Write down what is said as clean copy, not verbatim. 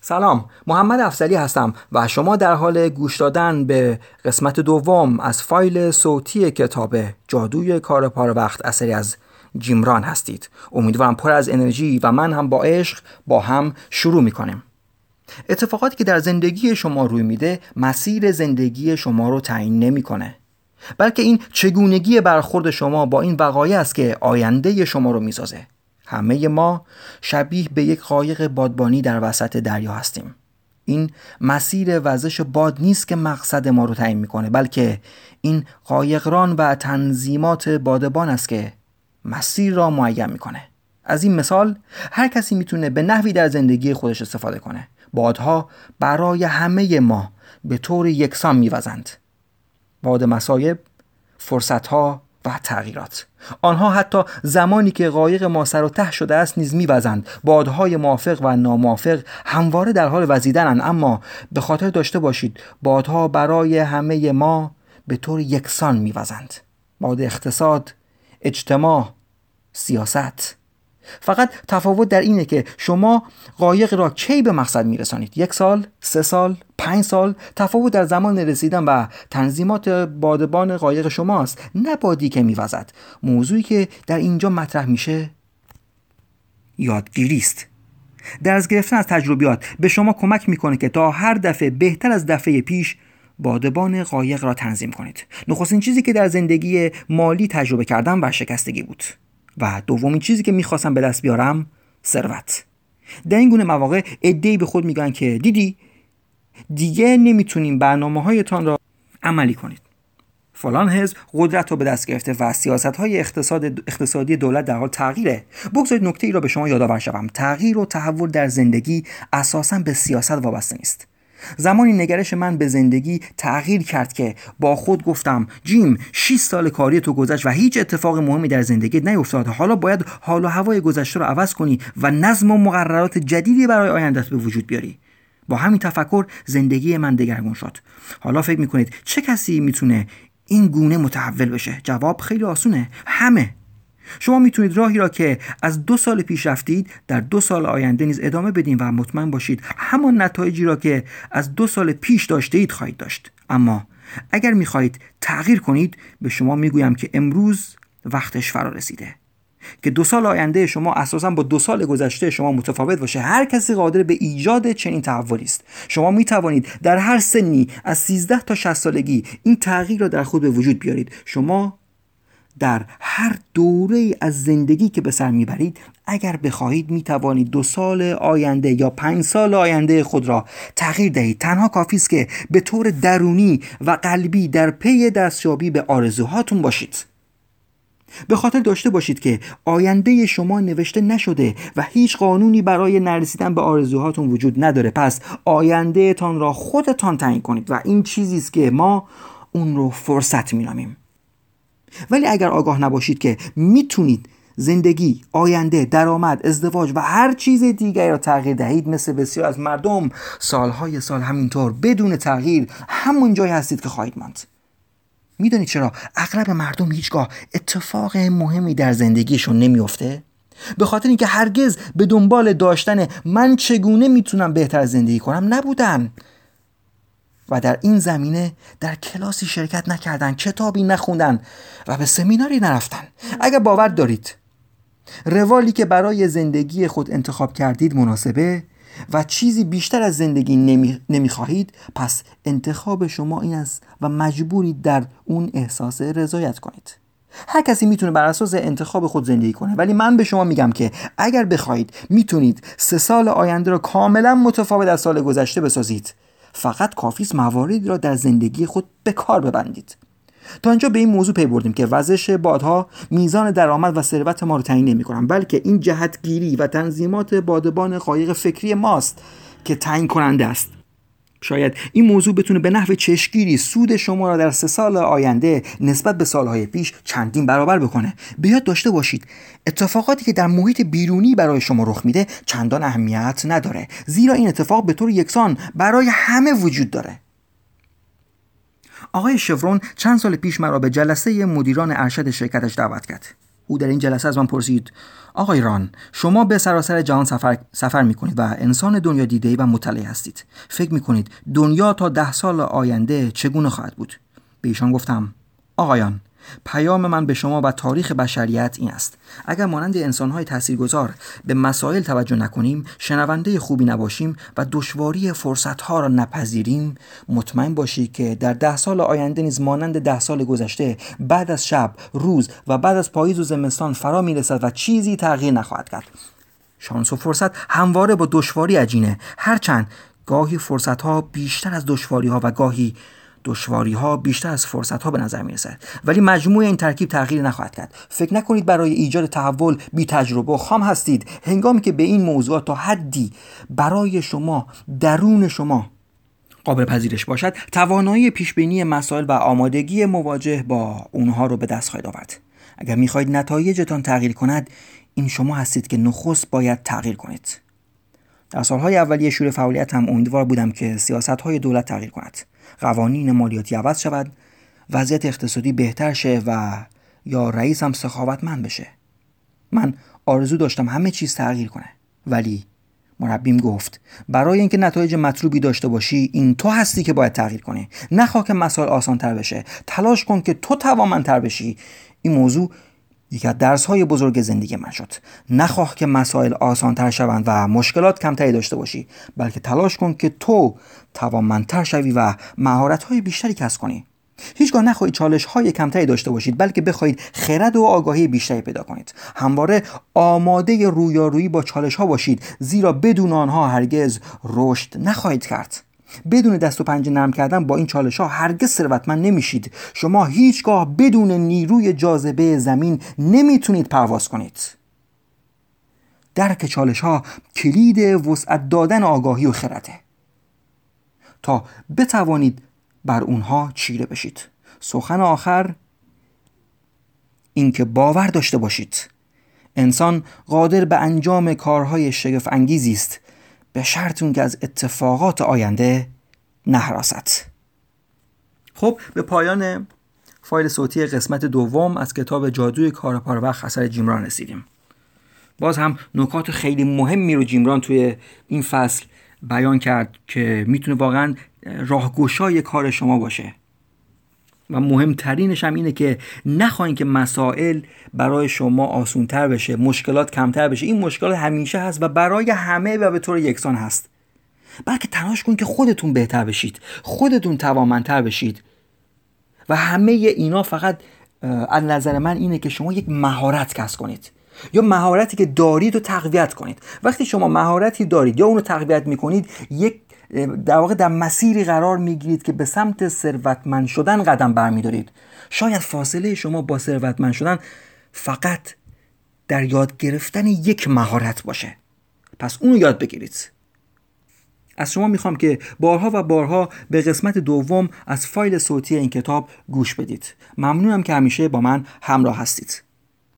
سلام، محمد افضلی هستم و شما در حال گوش دادن به قسمت دوم از فایل صوتی کتاب جادوی کار پاره وقت اثری از جیم ران هستید. امیدوارم پر از انرژی و من هم با عشق با هم شروع میکنیم. اتفاقاتی که در زندگی شما روی میده مسیر زندگی شما رو تعیین نمیکنه، بلکه این چگونگی برخورد شما با این وقایع است که آینده شما رو میسازه. همه ما شبیه به یک قایق بادبانی در وسط دریا هستیم. این مسیر وزش باد نیست که مقصد ما رو تعیین میکنه، بلکه این قایقران و تنظیمات بادبان است که مسیر را معین میکنه. از این مثال هر کسی میتونه به نحوی در زندگی خودش استفاده کنه. بادها برای همه ما به طور یکسان میوزند. باد مصائب، فرصتها و تغییرات. آنها حتی زمانی که قایق ما سر و ته شده است نیز میوزند. بادهای موافق و ناموافق همواره در حال وزیدنند، اما به خاطر داشته باشید بادها برای همه ما به طور یکسان میوزند. باد اقتصاد، اجتماع، سیاست. فقط تفاوت در اینه که شما قایق را کی به مقصد میرسانید. 1 سال، 3 سال، 5 سال. تفاوت در زمان رسیدن و تنظیمات بادبان قایق شماست، نه بادی که میوزد. موضوعی که در اینجا مطرح میشه یادگیری است. درس گرفتن از تجربیات به شما کمک میکنه که تا هر دفعه بهتر از دفعه پیش بادبان قایق را تنظیم کنید. نخستین چیزی که در زندگی مالی تجربه کردم ورشکستگی بود و دومین چیزی که میخواستم به دست بیارم ثروت. در این گونه مواقع عده‌ای به خود میگن که دیگه نمیتونیم برنامه‌هایتان را عملی کنید. فلان حزب قدرت رو به دست گرفته و سیاست‌های اقتصادی دولت در حال تغییره. بگذارید نکته‌ای را به شما یادآور شوم. تغییر و تحول در زندگی اساساً به سیاست وابسته نیست. زمانی نگرش من به زندگی تغییر کرد که با خود گفتم جیم 6 سال کاری تو گذشت و هیچ اتفاق مهمی در زندگیت نیفتاد. حالا باید حال و هوای گذشته رو عوض کنی و نظم و مقررات جدیدی برای آینده‌ات به وجود بیاری. با همین تفکر زندگی من دگرگون شد. حالا فکر میکنید چه کسی میتونه این گونه متحول بشه؟ جواب خیلی آسونه. همه. شما میتونید راهی را که از 2 سال پیش رفتید در 2 سال آینده نیز ادامه بدین و مطمئن باشید همان نتایجی را که از 2 سال پیش داشته اید خواهید داشت. اما اگر میخواهید تغییر کنید به شما میگویم که امروز وقتش فرا رسیده که 2 سال آینده شما اساساً با 2 سال گذشته شما متفاوت باشه. هر کسی قادر به ایجاد چنین تحولی است. شما می توانید در هر سنی از 13 تا 60 سالگی این تغییر را در خود به وجود بیارید. شما در هر دوره از زندگی که به سر میبرید اگر بخواهید می توانید 2 سال آینده یا 5 سال آینده خود را تغییر دهید. تنها کافی است که به طور درونی و قلبی در پی دستیابی به آرزوهاتون باشید. به خاطر داشته باشید که آینده شما نوشته نشده و هیچ قانونی برای نرسیدن به آرزوهاتون وجود نداره. پس آینده تان را خودتان تعیین کنید و این چیزی است که ما اون رو فرصت می‌نامیم. ولی اگر آگاه نباشید که میتونید زندگی، آینده، درآمد، ازدواج و هر چیز دیگری را تغییر دهید، مثل بسیار از مردم سالهای سال همینطور بدون تغییر همون جایی هستید که خواهید ماند. میدونید چرا اغلب مردم هیچگاه اتفاق مهمی در زندگیشون نمیفته؟ به خاطر اینکه هرگز به دنبال داشتن من چگونه میتونم بهتر زندگی کنم نبودن و در این زمینه در کلاسی شرکت نکردن، کتابی نخوندن و به سمیناری نرفتن. اگر باور دارید روالی که برای زندگی خود انتخاب کردید مناسبه و چیزی بیشتر از زندگی نمیخواهید، پس انتخاب شما این است و مجبورید در اون احساس رضایت کنید. هر کسی میتونه بر اساس انتخاب خود زندگی کنه، ولی من به شما میگم که اگر بخواید میتونید 3 سال آینده را کاملا متفاوت از سال گذشته بسازید. فقط کافی است مواردی را در زندگی خود به کار ببندید. تا اینجا به این موضوع پی بردیم که وزش بادها میزان درآمد و ثروت ما رو تعیین نمی‌کنن، بلکه این جهتگیری و تنظیمات بادبان قایق فکری ماست که تعیین کننده است. شاید این موضوع بتونه به نحو چشمگیری سود شما را در 3 سال آینده نسبت به سالهای پیش چندین برابر بکنه. به یاد داشته باشید اتفاقاتی که در محیط بیرونی برای شما رخ میده چندان اهمیت نداره، زیرا این اتفاق به طور یکسان برای همه وجود داره. آقای شورون چند سال پیش مرا به جلسه مدیران ارشد شرکتش دعوت کرد. او در این جلسه از من پرسید: آقای ران، شما به سراسر جهان سفر میکنید و انسان دنیا دیده‌ای و مطلع هستید. فکر میکنید دنیا تا 10 سال آینده چگونه خواهد بود؟ به ایشان گفتم: آقایان، پیام من به شما و تاریخ بشریت این است: اگر مانند انسان‌های تاثیرگذار به مسائل توجه نکنیم، شنونده خوبی نباشیم و دشواری فرصت‌ها را نپذیریم، مطمئن باشید که در 10 سال آینده نیز مانند 10 سال گذشته، بعد از شب، روز و بعد از پاییز و زمستان فرا می‌رسد و چیزی تغییر نخواهد کرد. شانس و فرصت همواره با دشواری عجینه، هرچند گاهی فرصت‌ها بیشتر از دشواری‌ها و گاهی دشواری‌ها بیشتر از فرصت‌ها به نظر می‌رسد، ولی مجموع این ترکیب تغییر نخواهد کرد. فکر نکنید برای ایجاد تحول بی تجربه و خام هستید. هنگامی که به این موضوعات تا حدی برای شما، درون شما قابل پذیرش باشد، توانایی پیشبینی مسائل و آمادگی مواجه با اونها رو به دست خواهید آورد. اگر می‌خواهید نتایجتان تغییر کند، این شما هستید که نخست باید تغییر کنید. در سالهای اولیه شروع فعالیتم امیدوار بودم که سیاست‌های دولت تغییر کند، قوانین مالیاتی عوض شود، وضعیت اقتصادی بهتر شه و یا رئیسم سخاوتمند بشه. من آرزو داشتم همه چیز تغییر کنه، ولی مربیم گفت برای اینکه نتایج مطلوبی داشته باشی، این تو هستی که باید تغییر کنی. نخواه که مسائل آسان‌تر بشه، تلاش کن که تو توانمندتر بشی. این موضوع یکی از درس‌های بزرگ زندگی من شد. نخواه که مسائل آسان‌تر شوند و مشکلات کمتری داشته باشی، بلکه تلاش کن که تو توانمندتر شوی و مهارت‌های بیشتری کسب کنی. هیچگاه نخواهید چالش‌های کمتری داشته باشید، بلکه بخواهید خرد و آگاهی بیشتری پیدا کنید. همواره آماده رویارویی با چالش‌ها باشید، زیرا بدون آنها هرگز رشد نخواهید کرد. بدون دست و پنجه نرم کردن با این چالش‌ها هرگز ثروتمند نمیشید. شما هیچگاه بدون نیروی جاذبه زمین نمیتونید پرواز کنید. درک چالش‌ها کلید وسعت دادن آگاهی و خرده تا بتوانید بر اونها چیره بشید. سخن آخر این که باور داشته باشید انسان قادر به انجام کارهای شگفت انگیزی است، به شرط اون که از اتفاقات آینده نهراسد. خب به پایان فایل صوتی قسمت دوم از کتاب جادوی کار پاروقت اثر جیم ران رسیدیم. باز هم نکات خیلی مهمی رو جیم ران توی این فصل بیان کرد که میتونه واقعا راهگشای کار شما باشه و مهمترینش هم اینه که نخواین که مسائل برای شما آسان‌تر بشه، مشکلات کمتر بشه. این مشکلات همیشه هست و برای همه و به طور یکسان هست، بلکه تلاش کن که خودتون بهتر بشید، خودتون توانمندتر بشید و همه اینا فقط از نظر من اینه که شما یک مهارت کسب کنید یا مهارتی که دارید رو تقویت کنید. وقتی شما مهارتی دارید یا اون رو تقویت میکنید، یک در واقع در مسیری قرار میگیرید که به سمت ثروتمند شدن قدم برمیدارید. شاید فاصله شما با ثروتمند شدن فقط در یاد گرفتن یک مهارت باشه، پس اون رو یاد بگیرید. از شما میخوام که بارها و بارها به قسمت دوم از فایل صوتی این کتاب گوش بدید. ممنونم که همیشه با من همراه هستید.